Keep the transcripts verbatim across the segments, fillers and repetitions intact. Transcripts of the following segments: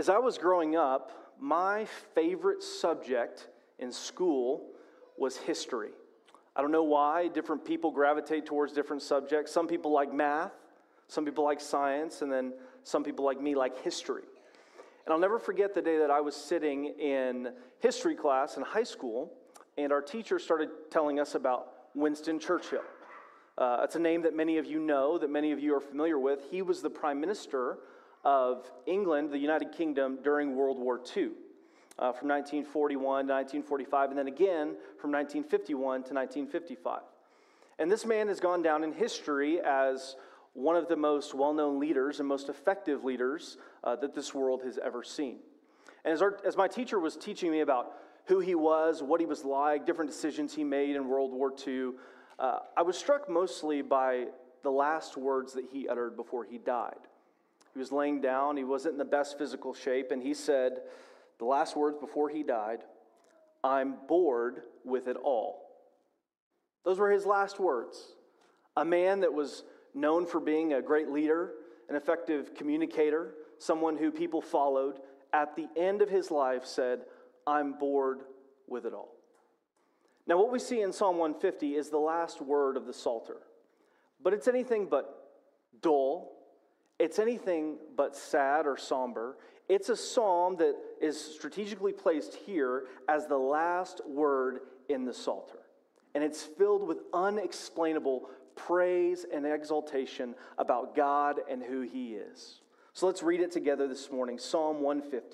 As I was growing up, my favorite subject in school was history. I don't know why. Different people gravitate towards different subjects. Some people like math, some people like science, and then some people like me like history. And I'll never forget the day that I was sitting in history class in high school, and our teacher started telling us about Winston Churchill. Uh, it's a name that many of you know, that many of you are familiar with. He was the Prime Minister of England, the United Kingdom, during World War Two, uh, from nineteen forty-one to nineteen forty-five, and then again from nineteen fifty-one to nineteen fifty-five. And this man has gone down in history as one of the most well-known leaders and most effective leaders uh, that this world has ever seen. And as, our, as my teacher was teaching me about who he was, what he was like, different decisions he made in World War Two, uh, I was struck mostly by the last words that he uttered before he died. He was laying down, he wasn't in the best physical shape, and he said, the last words before he died, "I'm bored with it all." Those were his last words. A man that was known for being a great leader, an effective communicator, someone who people followed, at the end of his life said, "I'm bored with it all." Now what we see in Psalm one fifty is the last word of the Psalter. But it's anything but dull. It's anything but sad or somber. It's a psalm that is strategically placed here as the last word in the Psalter. And it's filled with unexplainable praise and exaltation about God and who He is. So let's read it together this morning. Psalm one fifty.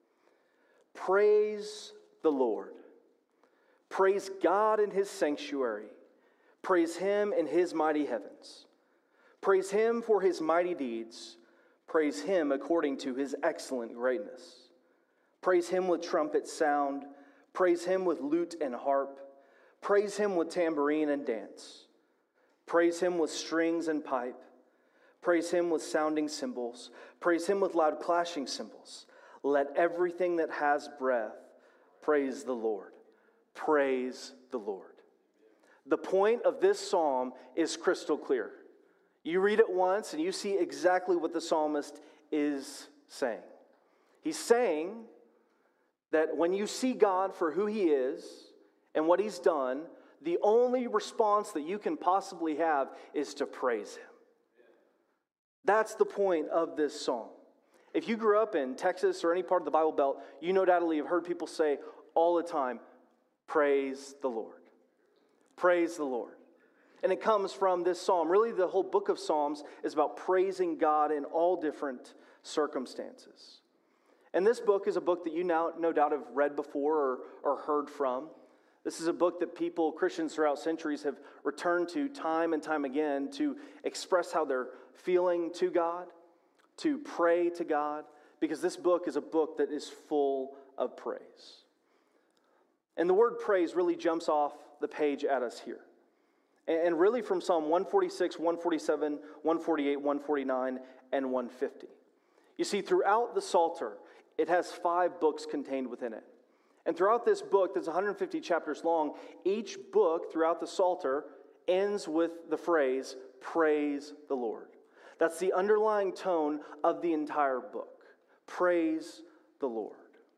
Praise the Lord. Praise God in His sanctuary. Praise Him in His mighty heavens. Praise Him for His mighty deeds. Praise Him according to His excellent greatness. Praise Him with trumpet sound. Praise Him with lute and harp. Praise Him with tambourine and dance. Praise Him with strings and pipe. Praise Him with sounding cymbals. Praise Him with loud clashing cymbals. Let everything that has breath praise the Lord. Praise the Lord. The point of this psalm is crystal clear. You read it once and you see exactly what the psalmist is saying. He's saying that when you see God for who He is and what He's done, the only response that you can possibly have is to praise Him. That's the point of this psalm. If you grew up in Texas or any part of the Bible Belt, you no doubtly have heard people say all the time, "Praise the Lord. Praise the Lord." And it comes from this psalm. Really, the whole book of Psalms is about praising God in all different circumstances. And this book is a book that you now, no doubt have read before or, or heard from. This is a book that people, Christians throughout centuries, have returned to time and time again to express how they're feeling to God, to pray to God, because this book is a book that is full of praise. And the word praise really jumps off the page at us here. And really from Psalm one forty-six, one forty-seven, one forty-eight, one forty-nine, and one fifty. You see, throughout the Psalter, it has five books contained within it. And throughout this book, that's one hundred fifty chapters long, each book throughout the Psalter ends with the phrase, "Praise the Lord." That's the underlying tone of the entire book. Praise the Lord.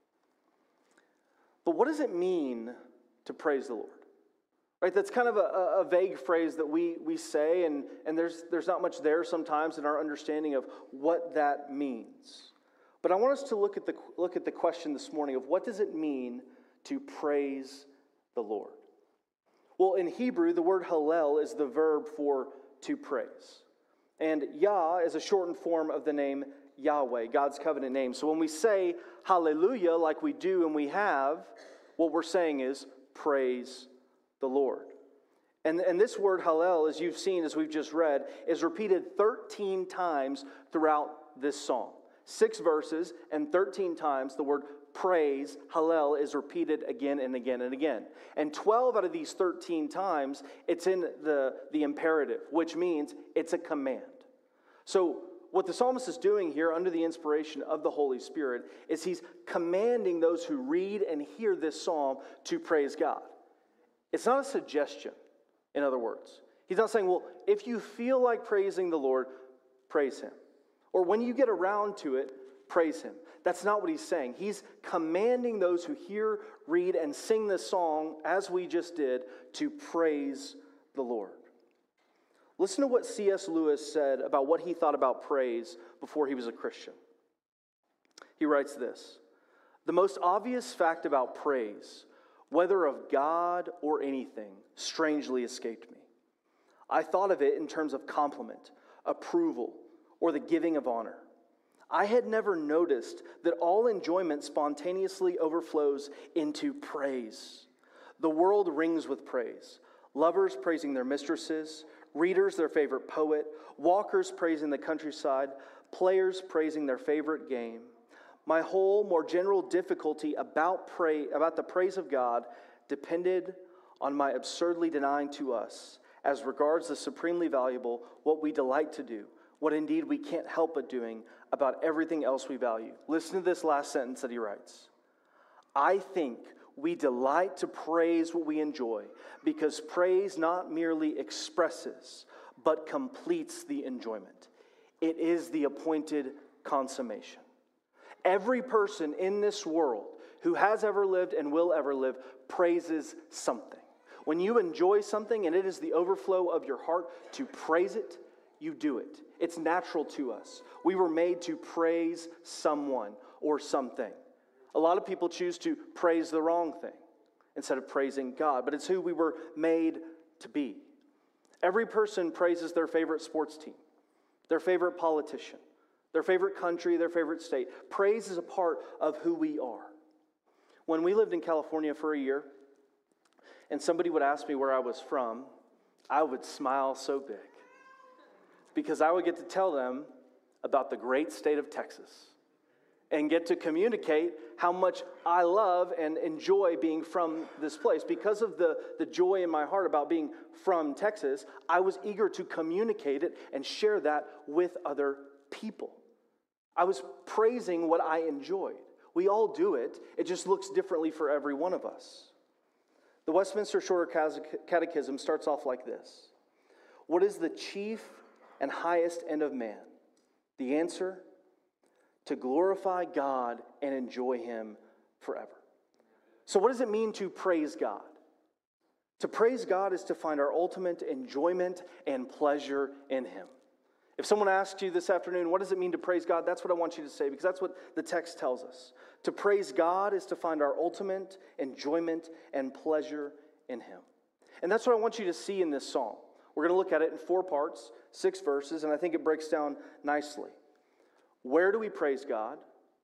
But what does it mean to praise the Lord? Right, that's kind of a, a vague phrase that we, we say, and, and there's, there's not much there sometimes in our understanding of what that means. But I want us to look at the look at the question this morning of what does it mean to praise the Lord? Well, in Hebrew, the word hallel is the verb for to praise. And Yah is a shortened form of the name Yahweh, God's covenant name. So when we say hallelujah like we do and we have, what we're saying is praise the Lord. And, and this word hallel, as you've seen, as we've just read, is repeated thirteen times throughout this psalm. Six verses and thirteen times the word praise, hallel, is repeated again and again and again. And twelve out of these thirteen times, it's in the, the imperative, which means it's a command. So what the psalmist is doing here under the inspiration of the Holy Spirit is he's commanding those who read and hear this psalm to praise God. It's not a suggestion, in other words. He's not saying, well, if you feel like praising the Lord, praise Him. Or when you get around to it, praise him. That's not what he's saying. He's commanding those who hear, read, and sing this song, as we just did, to praise the Lord. Listen to what C S Lewis said about what he thought about praise before he was a Christian. He writes this: "The most obvious fact about praise, whether of God or anything, strangely escaped me. I thought of it in terms of compliment, approval, or the giving of honor. I had never noticed that all enjoyment spontaneously overflows into praise. The world rings with praise. Lovers praising their mistresses, readers their favorite poet, walkers praising the countryside, players praising their favorite game. My whole more general difficulty about pray, about the praise of God depended on my absurdly denying to us, as regards the supremely valuable, what we delight to do, what indeed we can't help but doing about everything else we value." Listen to this last sentence that he writes. "I think we delight to praise what we enjoy, because praise not merely expresses, but completes the enjoyment. It is the appointed consummation." Every person in this world who has ever lived and will ever live praises something. When you enjoy something and it is the overflow of your heart to praise it, you do it. It's natural to us. We were made to praise someone or something. A lot of people choose to praise the wrong thing instead of praising God, but it's who we were made to be. Every person praises their favorite sports team, their favorite politician, their favorite country, their favorite state. Praise is a part of who we are. When we lived in California for a year, and somebody would ask me where I was from, I would smile so big, because I would get to tell them about the great state of Texas and get to communicate how much I love and enjoy being from this place. Because of the, the joy in my heart about being from Texas, I was eager to communicate it and share that with other people. I was praising what I enjoyed. We all do it. It just looks differently for every one of us. The Westminster Shorter Catechism starts off like this: "What is the chief and highest end of man? The answer: to glorify God and enjoy him forever." So what does it mean to praise God? To praise God is to find our ultimate enjoyment and pleasure in him. If someone asks you this afternoon, what does it mean to praise God? That's what I want you to say, because that's what the text tells us. To praise God is to find our ultimate enjoyment and pleasure in him. And that's what I want you to see in this psalm. We're going to look at it in four parts, six verses, and I think it breaks down nicely. Where do we praise God?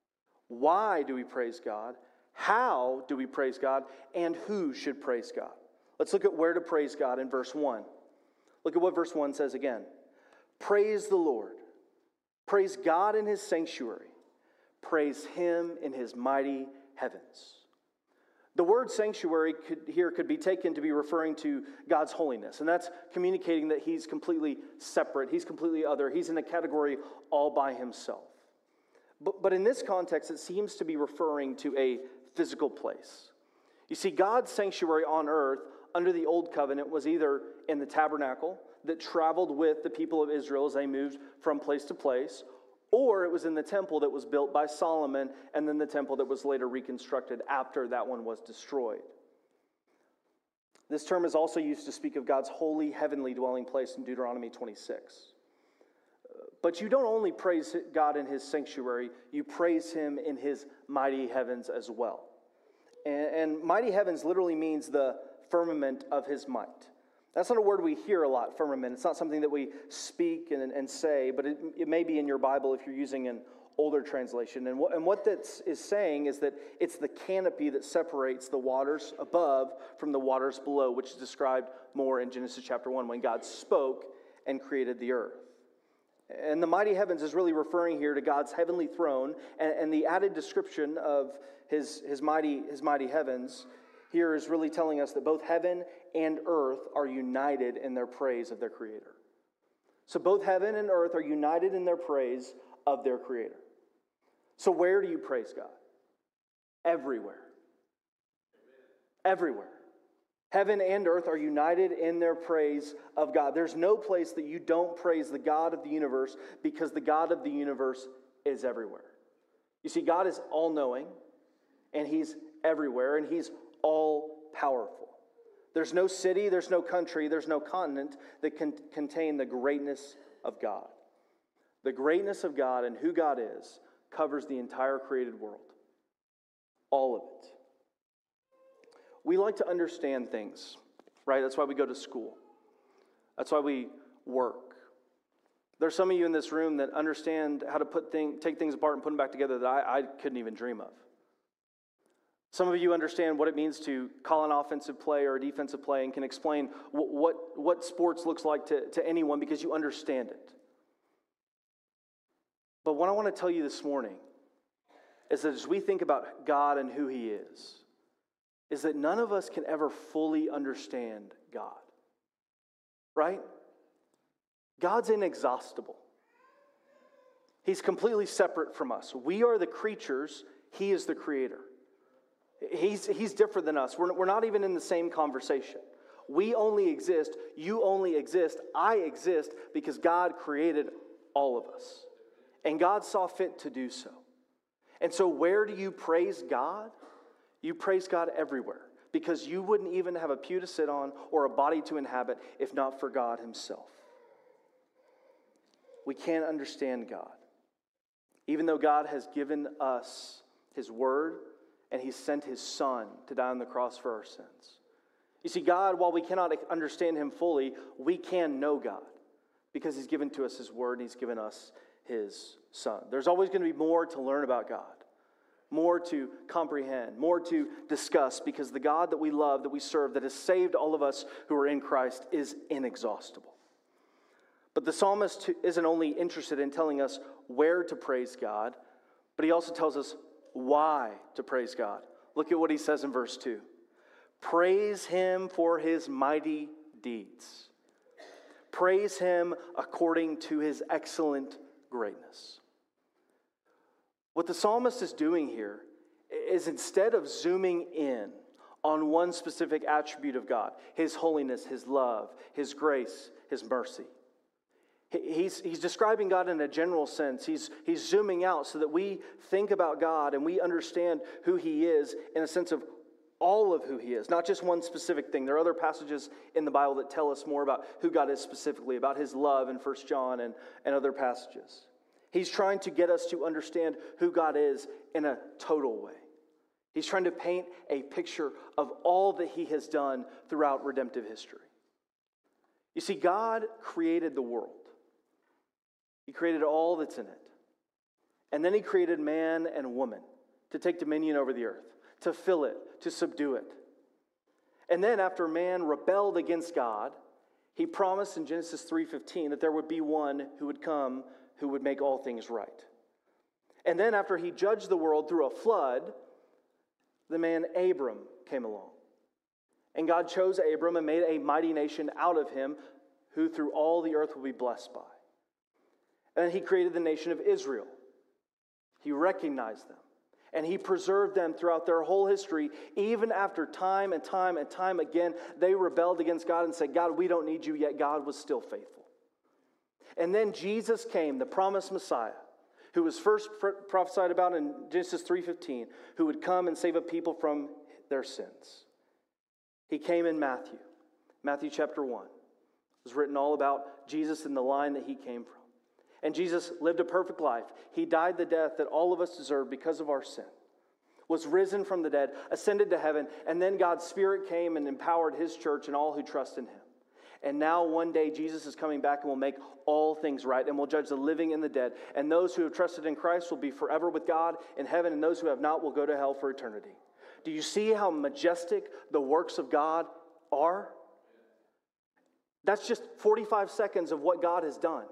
Why do we praise God? How do we praise God? And who should praise God? Let's look at where to praise God in verse one. Look at what verse one says again. "Praise the Lord. Praise God in his sanctuary. Praise him in his mighty heavens." The word sanctuary could, here could be taken to be referring to God's holiness. And that's communicating that he's completely separate. He's completely other. He's in a category all by himself. But, but in this context, it seems to be referring to a physical place. You see, God's sanctuary on earth under the Old Covenant was either in the tabernacle that traveled with the people of Israel as they moved from place to place, or it was in the temple that was built by Solomon, and then the temple that was later reconstructed after that one was destroyed. This term is also used to speak of God's holy heavenly dwelling place in Deuteronomy twenty-six. But you don't only praise God in his sanctuary, you praise him in his mighty heavens as well. And, and mighty heavens literally means the firmament of his might. That's not a word we hear a lot, firmament. It's not something that we speak and, and say, but it, it may be in your Bible if you're using an older translation. And what, and what that is saying is that it's the canopy that separates the waters above from the waters below, which is described more in Genesis chapter one when God spoke and created the earth. And the mighty heavens is really referring here to God's heavenly throne, and, and the added description of his, his, mighty, his mighty heavens here is really telling us that both heaven and earth are united in their praise of their Creator. So both heaven and earth are united in their praise of their Creator. So where do you praise God? Everywhere. Everywhere. Heaven and earth are united in their praise of God. There's no place that you don't praise the God of the universe, because the God of the universe is everywhere. You see, God is all-knowing, and He's everywhere, and He's all-powerful. There's no city, there's no country, there's no continent that can contain the greatness of God. The greatness of God and who God is covers the entire created world. All of it. We like to understand things, right? That's why we go to school. That's why we work. There's some of you in this room that understand how to put thing, take things apart and put them back together that I, I couldn't even dream of. Some of you understand what it means to call an offensive play or a defensive play and can explain what, what, what sports looks like to, to anyone because you understand it. But what I want to tell you this morning is that as we think about God and who He is, is that none of us can ever fully understand God. Right? God's inexhaustible. He's completely separate from us. We are the creatures. He is the creator. He's, he's different than us. We're, we're not even in the same conversation. We only exist. You only exist. I exist because God created all of us. And God saw fit to do so. And so where do you praise God? You praise God everywhere. Because you wouldn't even have a pew to sit on or a body to inhabit if not for God Himself. We can't understand God. Even though God has given us His Word and He sent His Son to die on the cross for our sins. You see, God, while we cannot understand Him fully, we can know God because He's given to us His Word and He's given us His Son. There's always going to be more to learn about God. More to comprehend, more to discuss, because the God that we love, that we serve, that has saved all of us who are in Christ is inexhaustible. But the psalmist isn't only interested in telling us where to praise God, but he also tells us why to praise God. Look at what he says in verse two. Praise Him for His mighty deeds. Praise Him according to His excellent greatness. What the psalmist is doing here is instead of zooming in on one specific attribute of God, His holiness, His love, His grace, His mercy, he's, he's describing God in a general sense. He's, he's zooming out so that we think about God and we understand who He is in a sense of all of who He is, not just one specific thing. There are other passages in the Bible that tell us more about who God is specifically, about His love in First John and, and other passages. He's trying to get us to understand who God is in a total way. He's trying to paint a picture of all that He has done throughout redemptive history. You see, God created the world. He created all that's in it. And then He created man and woman to take dominion over the earth, to fill it, to subdue it. And then after man rebelled against God, He promised in Genesis three fifteen that there would be one who would come who would make all things right. And then after He judged the world through a flood, the man Abram came along. And God chose Abram and made a mighty nation out of him, who through all the earth will be blessed by. And then He created the nation of Israel. He recognized them. And He preserved them throughout their whole history, even after time and time and time again, they rebelled against God and said, God, we don't need you, yet God was still faithful. And then Jesus came, the promised Messiah, who was first prophesied about in Genesis three fifteen, who would come and save a people from their sins. He came in Matthew, Matthew chapter one. It was written all about Jesus and the line that He came from. And Jesus lived a perfect life. He died the death that all of us deserve because of our sin. Was risen from the dead, ascended to heaven, and then God's Spirit came and empowered His church and all who trust in Him. And now one day Jesus is coming back and will make all things right and will judge the living and the dead. And those who have trusted in Christ will be forever with God in heaven, and those who have not will go to hell for eternity. Do you see how majestic the works of God are? That's just forty-five seconds of what God has done.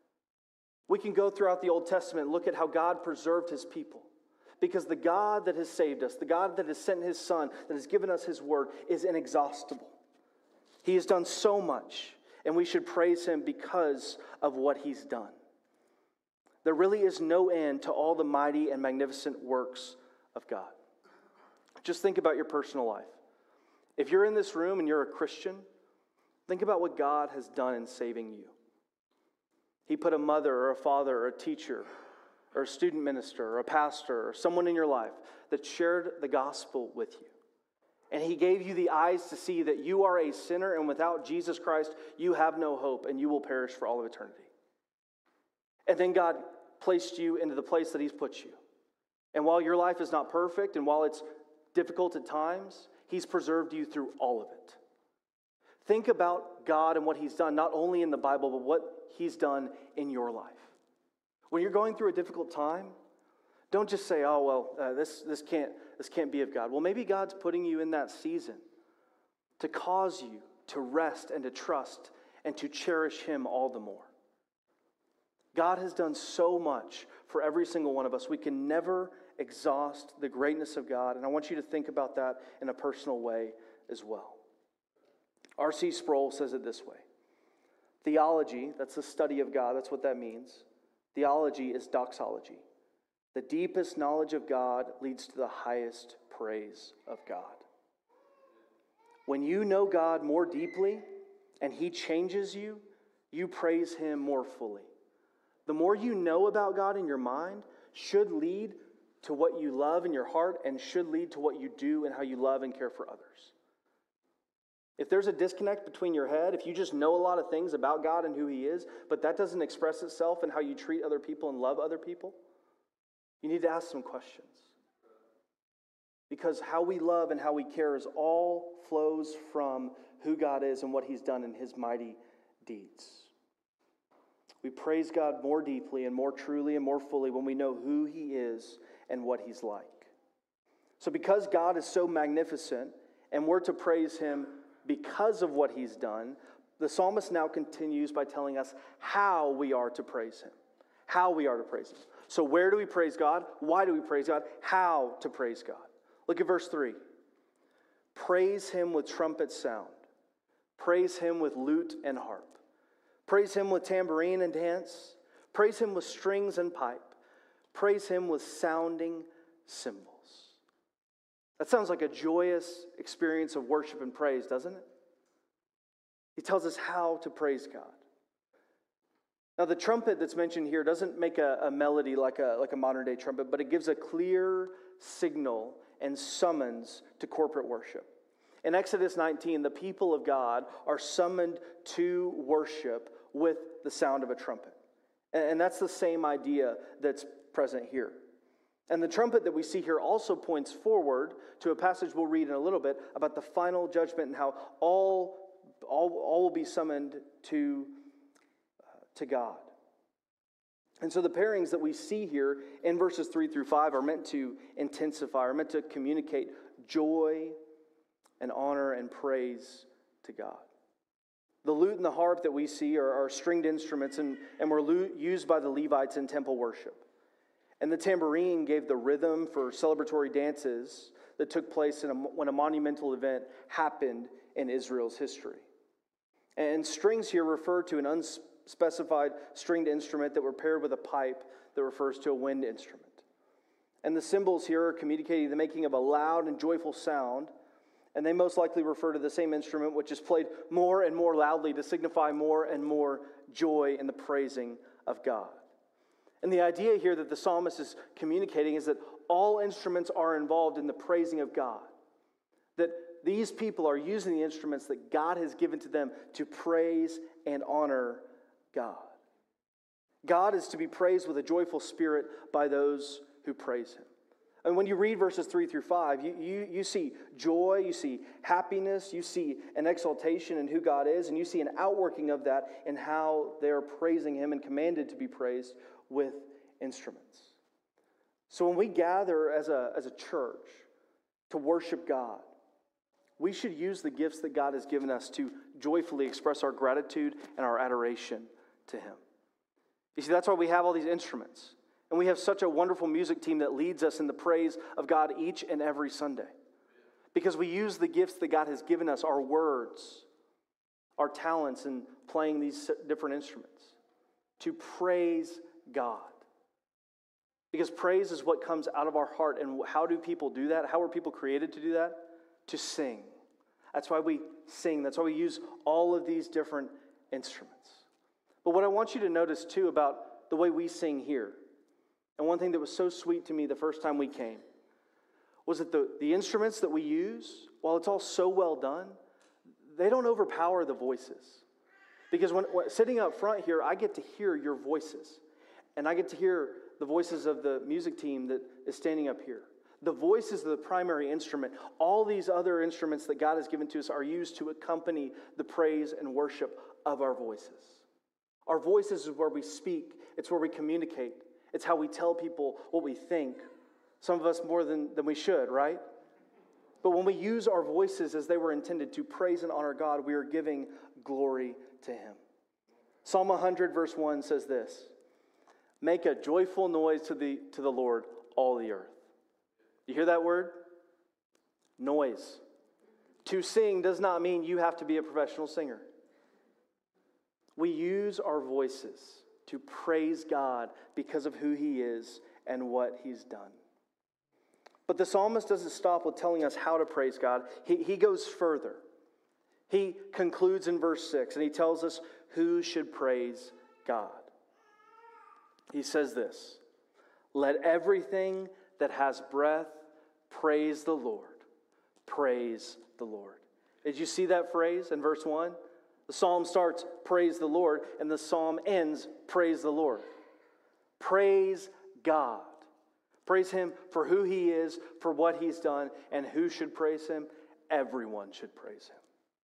We can go throughout the Old Testament and look at how God preserved His people. Because the God that has saved us, the God that has sent His Son, that has given us His Word, is inexhaustible. He has done so much, and we should praise Him because of what He's done. There really is no end to all the mighty and magnificent works of God. Just think about your personal life. If you're in this room and you're a Christian, think about what God has done in saving you. He put a mother or a father or a teacher or a student minister or a pastor or someone in your life that shared the gospel with you. And he gave you the eyes to see that you are a sinner, and without Jesus Christ, you have no hope, and you will perish for all of eternity. And then God placed you into the place that he's put you. And while your life is not perfect, and while it's difficult at times, he's preserved you through all of it. Think about God and what he's done, not only in the Bible, but what he's done in your life. When you're going through a difficult time, don't just say, oh, well, uh, this, this, can't, this can't be of God. Well, maybe God's putting you in that season to cause you to rest and to trust and to cherish him all the more. God has done so much for every single one of us. We can never exhaust the greatness of God, and I want you to think about that in a personal way as well. R C Sproul says it this way. Theology, that's the study of God, that's what that means. Theology is doxology. The deepest knowledge of God leads to the highest praise of God. When you know God more deeply and he changes you, you praise him more fully. The more you know about God in your mind should lead to what you love in your heart and should lead to what you do and how you love and care for others. If there's a disconnect between your head, if you just know a lot of things about God and who he is, but that doesn't express itself in how you treat other people and love other people, you need to ask some questions. Because how we love and how we care is all flows from who God is and what he's done in his mighty deeds. We praise God more deeply and more truly and more fully when we know who he is and what he's like. So because God is so magnificent and we're to praise him because of what he's done, the psalmist now continues by telling us how we are to praise him. How we are to praise him. So where do we praise God? Why do we praise God? How to praise God? Look at verse three. Praise him with trumpet sound. Praise him with lute and harp. Praise him with tambourine and dance. Praise him with strings and pipe. Praise him with sounding cymbals. That sounds like a joyous experience of worship and praise, doesn't it? He tells us how to praise God. Now, the trumpet that's mentioned here doesn't make a, a melody like a, like a modern-day trumpet, but it gives a clear signal and summons to corporate worship. In Exodus nineteen, the people of God are summoned to worship with the sound of a trumpet. And, and that's the same idea that's present here. And the trumpet that we see here also points forward to a passage we'll read in a little bit about the final judgment and how all, all, all will be summoned to to God. And so the pairings that we see here in verses three through five are meant to intensify, are meant to communicate joy and honor and praise to God. The lute and the harp that we see are, are stringed instruments and, and were used by the Levites in temple worship. And the tambourine gave the rhythm for celebratory dances that took place in a, when a monumental event happened in Israel's history. And strings here refer to an unspeakable specified stringed instrument that were paired with a pipe that refers to a wind instrument. And the cymbals here are communicating the making of a loud and joyful sound, and they most likely refer to the same instrument which is played more and more loudly to signify more and more joy in the praising of God. And the idea here that the psalmist is communicating is that all instruments are involved in the praising of God. That these people are using the instruments that God has given to them to praise and honor God. God is to be praised with a joyful spirit by those who praise him. And when you read verses three through five, you, you, you see joy, you see happiness, you see an exaltation in who God is, and you see an outworking of that in how they're praising him and commanded to be praised with instruments. So when we gather as a, as a church to worship God, we should use the gifts that God has given us to joyfully express our gratitude and our adoration to him. You see, that's why we have all these instruments. And we have such a wonderful music team that leads us in the praise of God each and every Sunday. Because we use the gifts that God has given us, our words, our talents in playing these different instruments, to praise God. Because praise is what comes out of our heart. And how do people do that? How are people created to do that? To sing. That's why we sing. That's why we use all of these different instruments. But what I want you to notice too about the way we sing here and one thing that was so sweet to me the first time we came was that the, the instruments that we use, while it's all so well done, they don't overpower the voices. Because when, when sitting up front here, I get to hear your voices. And I get to hear the voices of the music team that is standing up here. The voices of the primary instrument. All these other instruments that God has given to us are used to accompany the praise and worship of our voices. Our voices is where we speak. It's where we communicate. It's how we tell people what we think. Some of us more than, than we should, right? But when we use our voices as they were intended to praise and honor God, we are giving glory to Him. Psalm one hundred verse one says this, "Make a joyful noise to the, to the Lord, all the earth." You hear that word? Noise. To sing does not mean you have to be a professional singer. We use our voices to praise God because of who He is and what He's done. But the psalmist doesn't stop with telling us how to praise God. He, he goes further. He concludes in verse six, and he tells us who should praise God. He says this, "Let everything that has breath praise the Lord. Praise the Lord." Did you see that phrase in verse one? The psalm starts, "Praise the Lord," and the psalm ends, "Praise the Lord." Praise God. Praise Him for who He is, for what He's done, and who should praise Him? Everyone should praise Him.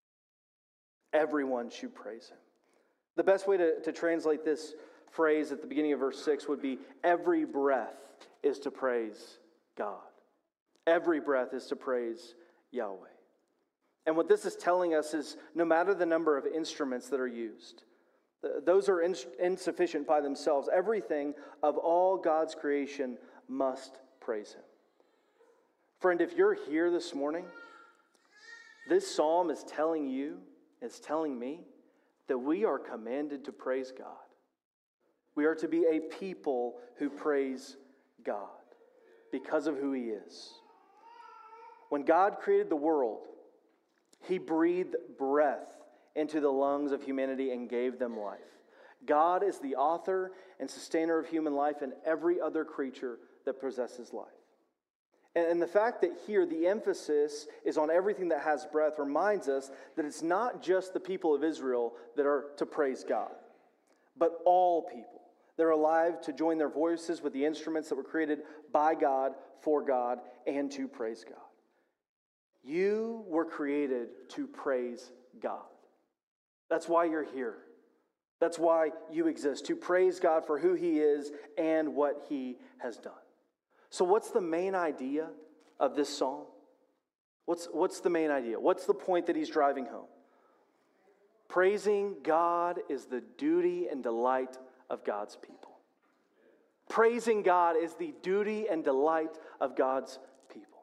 Everyone should praise Him. The best way to, to translate this phrase at the beginning of verse six would be, every breath is to praise God. Every breath is to praise Yahweh. And what this is telling us is no matter the number of instruments that are used, those are ins- insufficient by themselves. Everything of all God's creation must praise Him. Friend, if you're here this morning, this psalm is telling you, is telling me, that we are commanded to praise God. We are to be a people who praise God because of who He is. When God created the world, He breathed breath into the lungs of humanity and gave them life. God is the author and sustainer of human life and every other creature that possesses life. And the fact that here the emphasis is on everything that has breath reminds us that it's not just the people of Israel that are to praise God, but all people that are alive to join their voices with the instruments that were created by God, for God, and to praise God. You were created to praise God. That's why you're here. That's why you exist, to praise God for who He is and what He has done. So what's the main idea of this psalm? What's, what's the main idea? What's the point that he's driving home? Praising God is the duty and delight of God's people. Praising God is the duty and delight of God's people.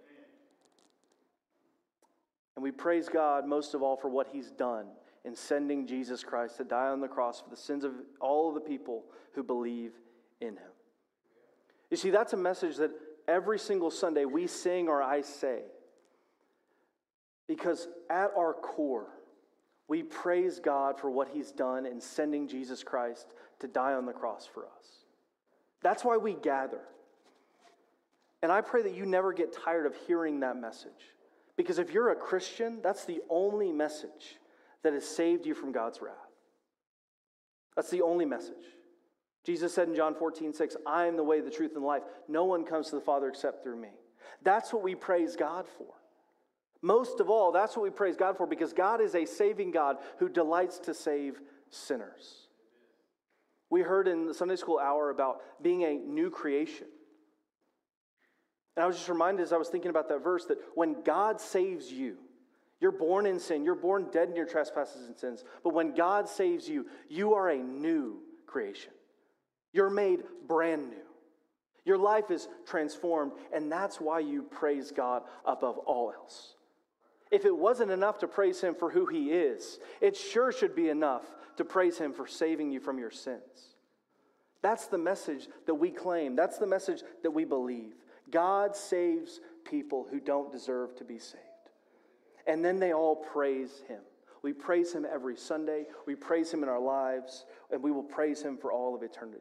And we praise God most of all for what He's done in sending Jesus Christ to die on the cross for the sins of all of the people who believe in Him. You see, that's a message that every single Sunday we sing or I say. Because at our core, we praise God for what He's done in sending Jesus Christ to die on the cross for us. That's why we gather. And I pray that you never get tired of hearing that message. Because if you're a Christian, that's the only message that has saved you from God's wrath. That's the only message. Jesus said in John fourteen six, "I am the way, the truth, and the life. No one comes to the Father except through me." That's what we praise God for. Most of all, that's what we praise God for, because God is a saving God who delights to save sinners. We heard in the Sunday school hour about being a new creation. And I was just reminded as I was thinking about that verse that when God saves you, you're born in sin, you're born dead in your trespasses and sins, but when God saves you, you are a new creation. You're made brand new. Your life is transformed, and that's why you praise God above all else. If it wasn't enough to praise Him for who He is, it sure should be enough to praise Him for saving you from your sins. That's the message that we claim. That's the message that we believe. God saves people who don't deserve to be saved. And then they all praise Him. We praise Him every Sunday. We praise Him in our lives, and we will praise Him for all of eternity.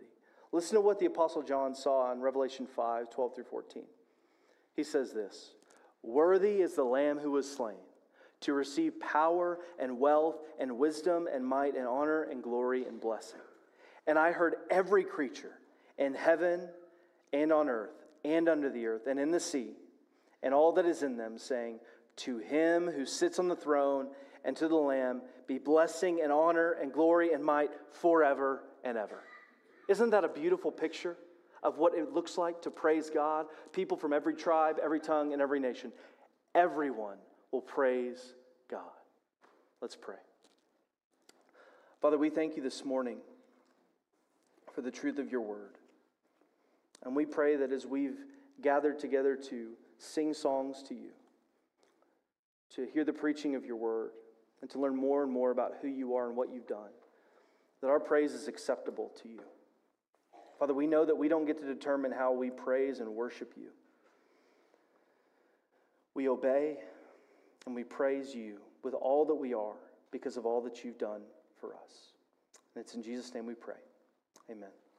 Listen to what the Apostle John saw in Revelation five, twelve through fourteen. He says this, "Worthy is the Lamb who was slain, to receive power and wealth and wisdom and might and honor and glory and blessing. And I heard every creature in heaven and on earth and under the earth and in the sea and all that is in them saying, to him who sits on the throne and to the Lamb be blessing and honor and glory and might forever and ever." Isn't that a beautiful picture of what it looks like to praise God? People from every tribe, every tongue, and every nation. Everyone will praise God. Let's pray. Father, we thank you this morning for the truth of your word. And we pray that as we've gathered together to sing songs to you, to hear the preaching of your word, and to learn more and more about who you are and what you've done, that our praise is acceptable to you. Father, we know that we don't get to determine how we praise and worship you. We obey and we praise you with all that we are because of all that you've done for us. And it's in Jesus' name we pray. Amen.